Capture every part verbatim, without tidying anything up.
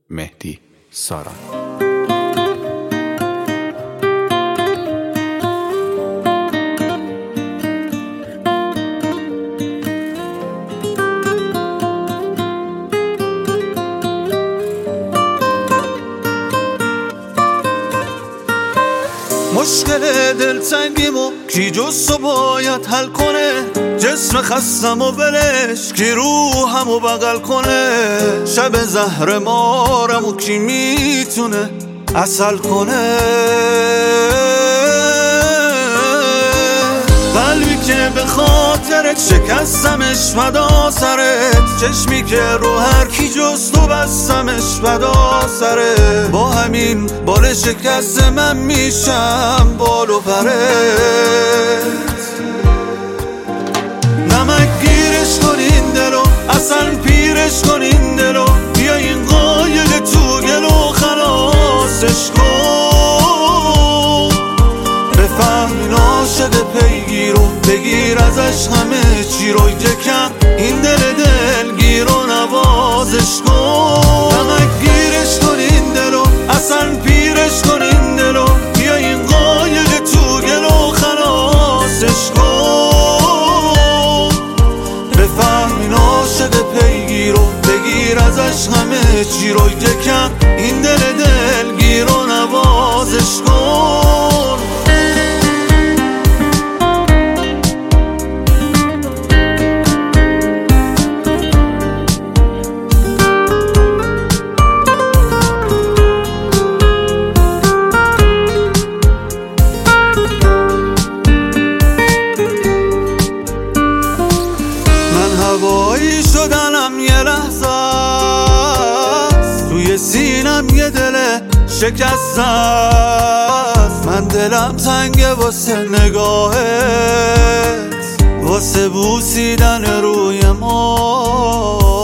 مهدی ساران. مشکل دلتنگیمو کی جز تو باید حل کنه، جسم خستم و ولش کی روحمو بغل کنه، شب زهر مارمو کی میتونه عسل کنه، قلبی که به خاطرت شکستمش فدا سرت، چشمی که رو هر کی جز تو بستمش فدا سرت، با همین بال شکست من میشم بال و پرت، نمک گیرش کن این دلو اصلا پیرش کن این دلو، بیا این قایق تو گلو خلاصش کن، بفهم این عاشق پیگیرو بگیر ازش همه چی رو، یکم این دل دلگیر رو نوازش کن، نمک گیرش کن این دلو اصلا پیرش کن این دلو، بیا این قایق تو گلو خلاصش کن، بفهم این عاشق پیگیرو بگیر ازش همه چی رو، یکم این دل دلگیر رو نوازش کن. هوایی شدنم یه لحظه است، توی سینم یه دل شکسته است، من دلم تنگه واسه نگاهت، واسه بوسیدن روی ما،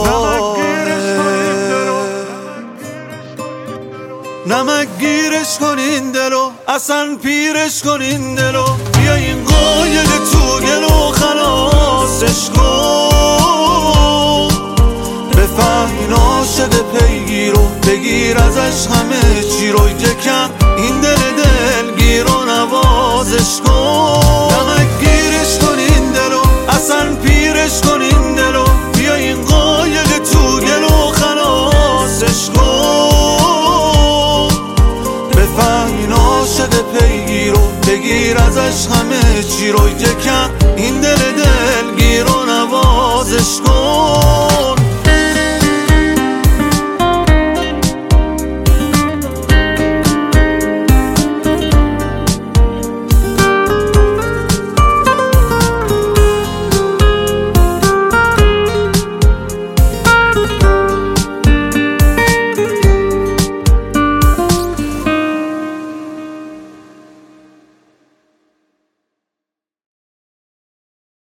نمک گیرش کن این دلو اصلا پیرش کن این دلو، بیا این قایق تو گلو خلاصش کن، بفهم این عاشق پیگیرو بگیر ازش همه چی رو، یکم این دل دلگیر رو نوازش کن، نمک گیرش کن این دلو اصلا پیرش کن این دلو، بیا این قایق تو گلو خلاصش کن، بفهم این عاشق پیگیرو بگیر ازش همه چی رو، یکم این دل دل